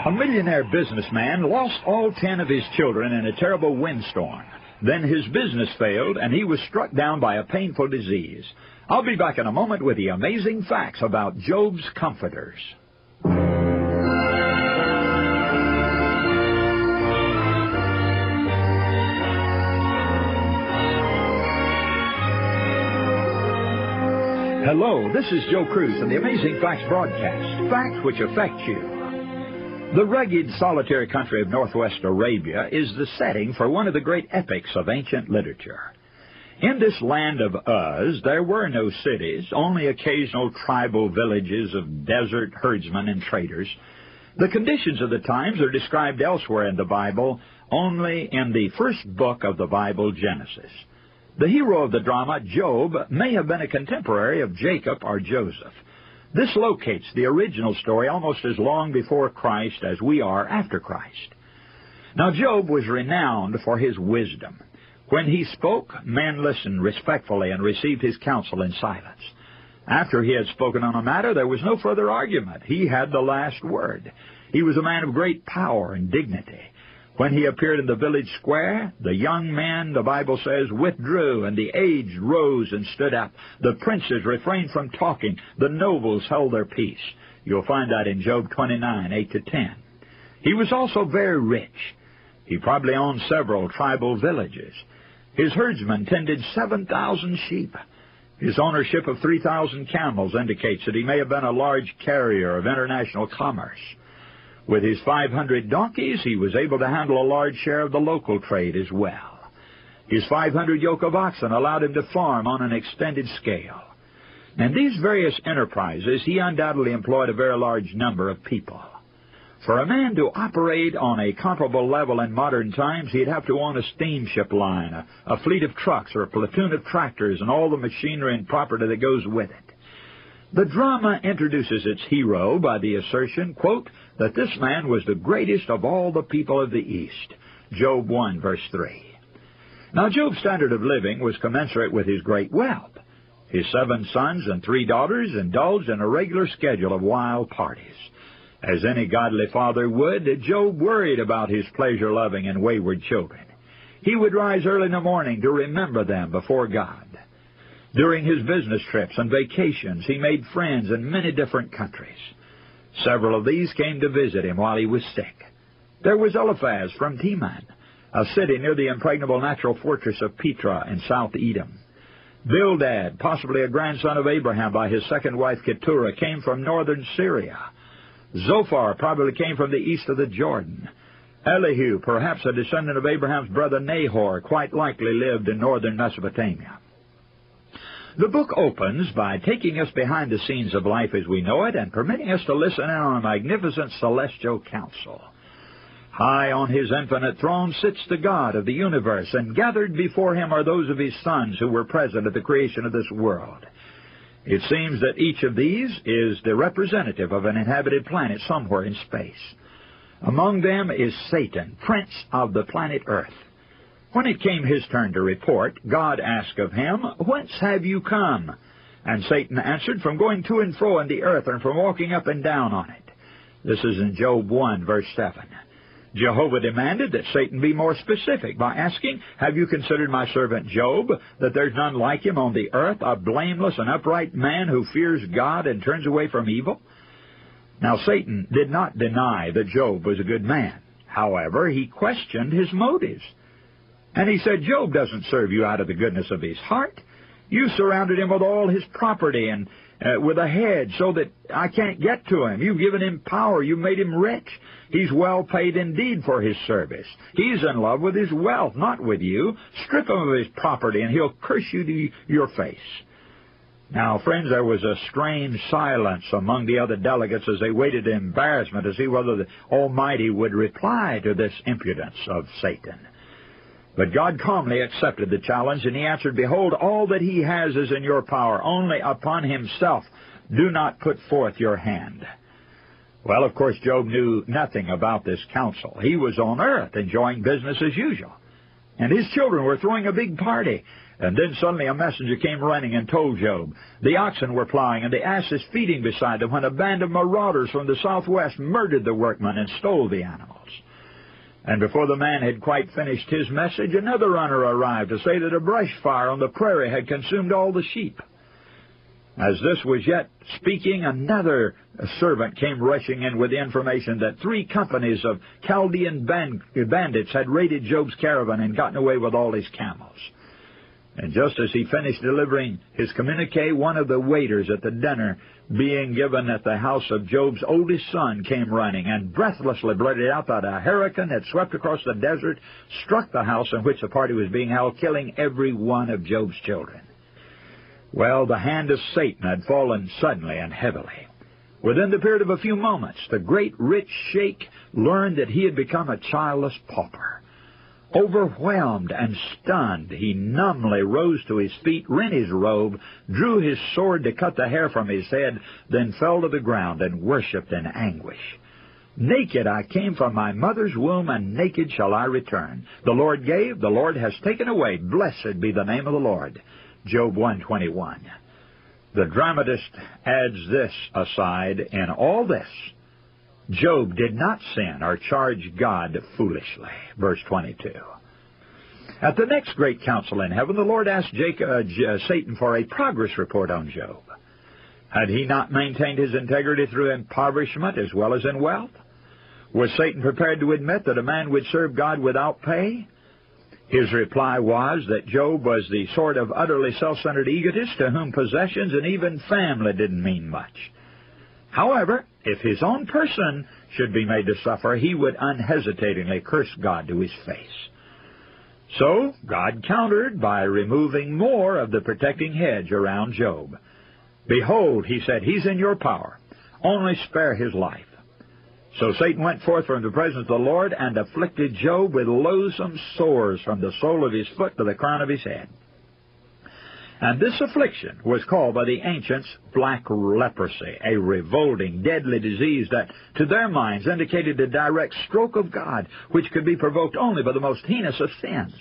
A millionaire businessman lost all 10 of his children in a terrible windstorm. Then his business failed, and he was struck down by a painful disease. I'll be back in a moment with the amazing facts about Job's comforters. Hello, this is Joe Cruz and the Amazing Facts broadcast, facts which affect you. The rugged, solitary country of northwest Arabia is the setting for one of the great epics of ancient literature. In this land of Uz, there were no cities, only occasional tribal villages of desert herdsmen and traders. The conditions of the times are described elsewhere in the Bible, only in the first book of the Bible, Genesis. The hero of the drama, Job, may have been a contemporary of Jacob or Joseph. This locates the original story almost as long before Christ as we are after Christ. Now, Job was renowned for his wisdom. When he spoke, men listened respectfully and received his counsel in silence. After he had spoken on a matter, there was no further argument. He had the last word. He was a man of great power and dignity. When he appeared in the village square, the young men, the Bible says, withdrew, and the aged rose and stood up. The princes refrained from talking. The nobles held their peace. You'll find that in Job 29, 8-10. He was also very rich. He probably owned several tribal villages. His herdsmen tended 7,000 sheep. His ownership of 3,000 camels indicates that he may have been a large carrier of international commerce. With his 500 donkeys, he was able to handle a large share of the local trade as well. His 500 yoke of oxen allowed him to farm on an extended scale. In these various enterprises, he undoubtedly employed a very large number of people. For a man to operate on a comparable level in modern times, he'd have to own a steamship line, a fleet of trucks, or a platoon of tractors, and all the machinery and property that goes with it. The drama introduces its hero by the assertion, quote, that this man was the greatest of all the people of the East. Job 1, verse 3. Now, Job's standard of living was commensurate with his great wealth. His 7 sons and 3 daughters indulged in a regular schedule of wild parties. As any godly father would, Job worried about his pleasure-loving and wayward children. He would rise early in the morning to remember them before God. During his business trips and vacations, he made friends in many different countries. Several of these came to visit him while he was sick. There was Eliphaz from Teman, a city near the impregnable natural fortress of Petra in South Edom. Bildad, possibly a grandson of Abraham by his second wife Keturah, came from northern Syria. Zophar probably came from the east of the Jordan. Elihu, perhaps a descendant of Abraham's brother Nahor, quite likely lived in northern Mesopotamia. The book opens by taking us behind the scenes of life as we know it and permitting us to listen in on a magnificent celestial council. High on his infinite throne sits the God of the universe, and gathered before him are those of his sons who were present at the creation of this world. It seems that each of these is the representative of an inhabited planet somewhere in space. Among them is Satan, prince of the planet Earth. When it came his turn to report, God asked of him, "Whence have you come?" And Satan answered, "From going to and fro in the earth, and from walking up and down on it." This is in Job 1, verse 7. Jehovah demanded that Satan be more specific by asking, "Have you considered my servant Job, that there's none like him on the earth, a blameless and upright man who fears God and turns away from evil?" Now, Satan did not deny that Job was a good man. However, he questioned his motives. And he said, "Job doesn't serve you out of the goodness of his heart. You surrounded him with all his property and with a hedge so that I can't get to him. You've given him power. You've made him rich. He's well paid indeed for his service. He's in love with his wealth, not with you. Strip him of his property, and he'll curse you to your face." Now, friends, there was a strange silence among the other delegates as they waited in embarrassment to see whether the Almighty would reply to this impudence of Satan. But God calmly accepted the challenge, and he answered, "Behold, all that he has is in your power. Only upon himself do not put forth your hand." Well, of course, Job knew nothing about this counsel. He was on earth enjoying business as usual. And his children were throwing a big party. And then suddenly a messenger came running and told Job the oxen were plowing and the asses feeding beside them when a band of marauders from the southwest murdered the workmen and stole the animals. And before the man had quite finished his message, another runner arrived to say that a brush fire on the prairie had consumed all the sheep. As this was yet speaking, another servant came rushing in with the information that 3 companies of Chaldean bandits had raided Job's caravan and gotten away with all his camels. And just as he finished delivering his communique, one of the waiters at the dinner being given at the house of Job's oldest son came running and breathlessly blurted out that a hurricane had swept across the desert, struck the house in which the party was being held, killing every one of Job's children. Well, the hand of Satan had fallen suddenly and heavily. Within the period of a few moments, the great rich sheik learned that he had become a childless pauper. Overwhelmed and stunned, he numbly rose to his feet, rent his robe, drew his sword to cut the hair from his head, then fell to the ground and worshipped in anguish. Naked I came from my mother's womb, and naked shall I return. The Lord gave, the Lord has taken away. Blessed be the name of the Lord. Job 1:21. The dramatist adds this aside: in all this, Job did not sin or charge God foolishly. Verse 22. At the next great council in heaven, the Lord asked Satan for a progress report on Job. Had he not maintained his integrity through impoverishment as well as in wealth? Was Satan prepared to admit that a man would serve God without pay? His reply was that Job was the sort of utterly self-centered egotist to whom possessions and even family didn't mean much. However, if his own person should be made to suffer, he would unhesitatingly curse God to his face. So God countered by removing more of the protecting hedge around Job. Behold, he said, he's in your power. Only spare his life. So Satan went forth from the presence of the Lord and afflicted Job with loathsome sores from the sole of his foot to the crown of his head. And this affliction was called by the ancients black leprosy, a revolting, deadly disease that, to their minds, indicated a direct stroke of God, which could be provoked only by the most heinous of sins.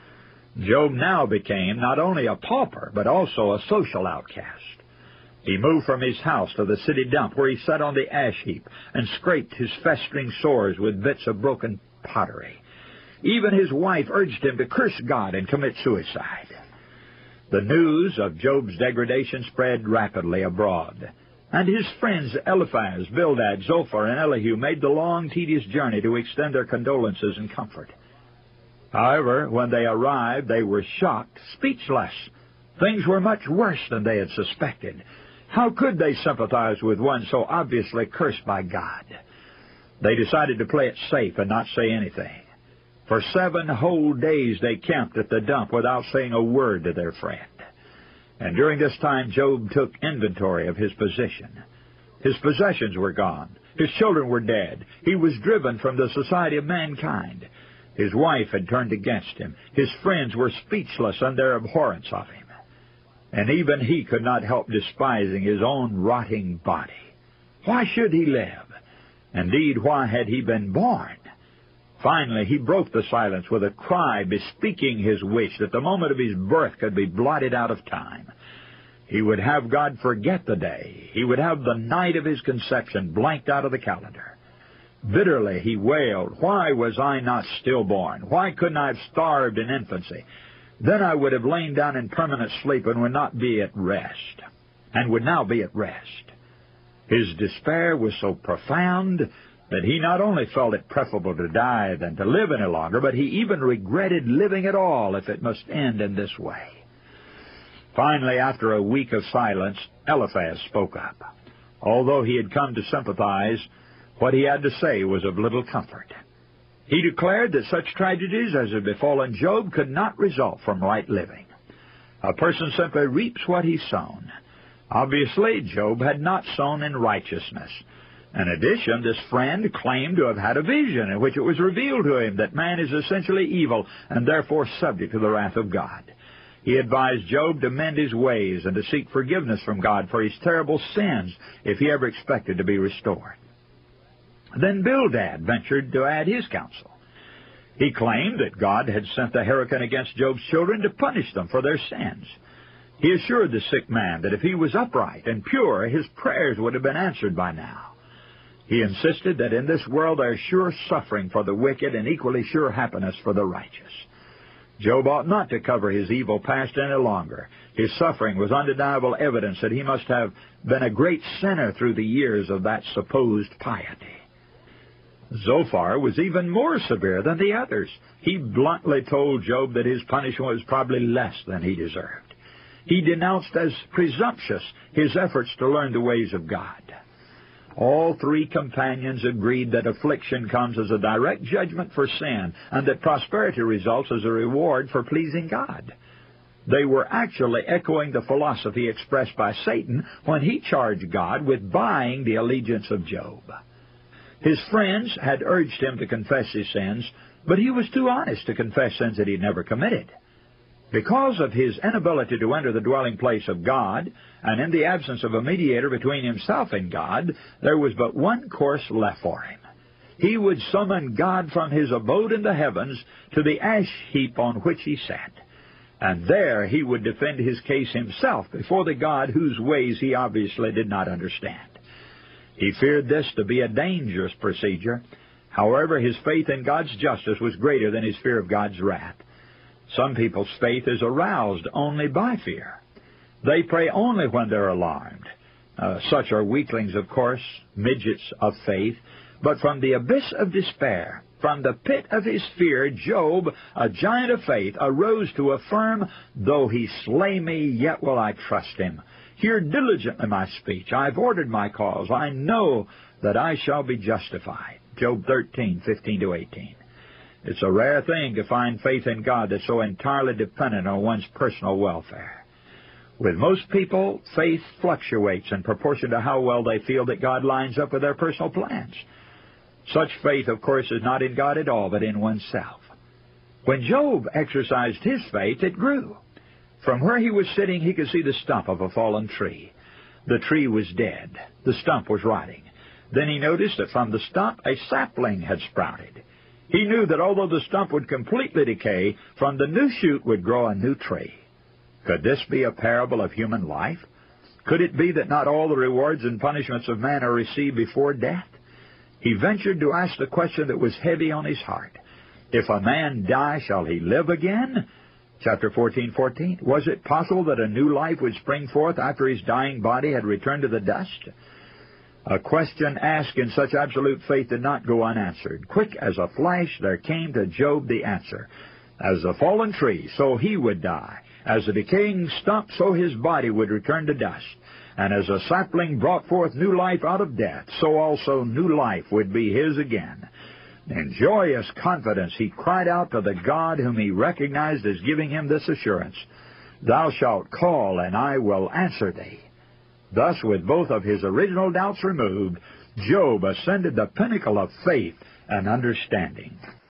Job now became not only a pauper, but also a social outcast. He moved from his house to the city dump, where he sat on the ash heap and scraped his festering sores with bits of broken pottery. Even his wife urged him to curse God and commit suicide. The news of Job's degradation spread rapidly abroad, and his friends Eliphaz, Bildad, Zophar, and Elihu made the long, tedious journey to extend their condolences and comfort. However, when they arrived, they were shocked, speechless. Things were much worse than they had suspected. How could they sympathize with one so obviously cursed by God? They decided to play it safe and not say anything. For 7 whole days they camped at the dump without saying a word to their friend. And during this time, Job took inventory of his position. His possessions were gone. His children were dead. He was driven from the society of mankind. His wife had turned against him. His friends were speechless in their abhorrence of him. And even he could not help despising his own rotting body. Why should he live? Indeed, why had he been born? Finally, he broke the silence with a cry bespeaking his wish that the moment of his birth could be blotted out of time. He would have God forget the day. He would have the night of his conception blanked out of the calendar. Bitterly he wailed, "Why was I not stillborn? Why couldn't I have starved in infancy? Then I would have lain down in permanent sleep and would not be at rest, and would now be at rest." His despair was so profound that he not only felt it preferable to die than to live any longer, but he even regretted living at all if it must end in this way. Finally, after a week of silence, Eliphaz spoke up. Although he had come to sympathize, what he had to say was of little comfort. He declared that such tragedies as had befallen Job could not result from right living. A person simply reaps what he's sown. Obviously, Job had not sown in righteousness. In addition, this friend claimed to have had a vision in which it was revealed to him that man is essentially evil and therefore subject to the wrath of God. He advised Job to mend his ways and to seek forgiveness from God for his terrible sins if he ever expected to be restored. Then Bildad ventured to add his counsel. He claimed that God had sent the hurricane against Job's children to punish them for their sins. He assured the sick man that if he was upright and pure, his prayers would have been answered by now. He insisted that in this world there is sure suffering for the wicked and equally sure happiness for the righteous. Job ought not to cover his evil past any longer. His suffering was undeniable evidence that he must have been a great sinner through the years of that supposed piety. Zophar was even more severe than the others. He bluntly told Job that his punishment was probably less than he deserved. He denounced as presumptuous his efforts to learn the ways of God. All three companions agreed that affliction comes as a direct judgment for sin, and that prosperity results as a reward for pleasing God. They were actually echoing the philosophy expressed by Satan when he charged God with buying the allegiance of Job. His friends had urged him to confess his sins, but he was too honest to confess sins that he had never committed. Because of his inability to enter the dwelling place of God, and in the absence of a mediator between himself and God, there was but one course left for him. He would summon God from his abode in the heavens to the ash heap on which he sat, and there he would defend his case himself before the God whose ways he obviously did not understand. He feared this to be a dangerous procedure. However, his faith in God's justice was greater than his fear of God's wrath. Some people's faith is aroused only by fear. They pray only when they're alarmed. Such are weaklings, of course, midgets of faith. But from the abyss of despair, from the pit of his fear, Job, a giant of faith, arose to affirm, "Though he slay me, yet will I trust him. Hear diligently my speech. I have ordered my cause. I know that I shall be justified." Job 13:15-18. It's a rare thing to find faith in God that's so entirely dependent on one's personal welfare. With most people, faith fluctuates in proportion to how well they feel that God lines up with their personal plans. Such faith, of course, is not in God at all, but in oneself. When Job exercised his faith, it grew. From where he was sitting, he could see the stump of a fallen tree. The tree was dead. The stump was rotting. Then he noticed that from the stump a sapling had sprouted. He knew that although the stump would completely decay, from the new shoot would grow a new tree. Could this be a parable of human life? Could it be that not all the rewards and punishments of man are received before death? He ventured to ask the question that was heavy on his heart. If a man die, shall he live again? Chapter 14:14. Was it possible that a new life would spring forth after his dying body had returned to the dust? A question asked in such absolute faith did not go unanswered. Quick as a flash, there came to Job the answer. As a fallen tree, so he would die. As a decaying stump, so his body would return to dust. And as a sapling brought forth new life out of death, so also new life would be his again. In joyous confidence, he cried out to the God whom he recognized as giving him this assurance, "Thou shalt call, and I will answer thee." Thus, with both of his original doubts removed, Job ascended the pinnacle of faith and understanding.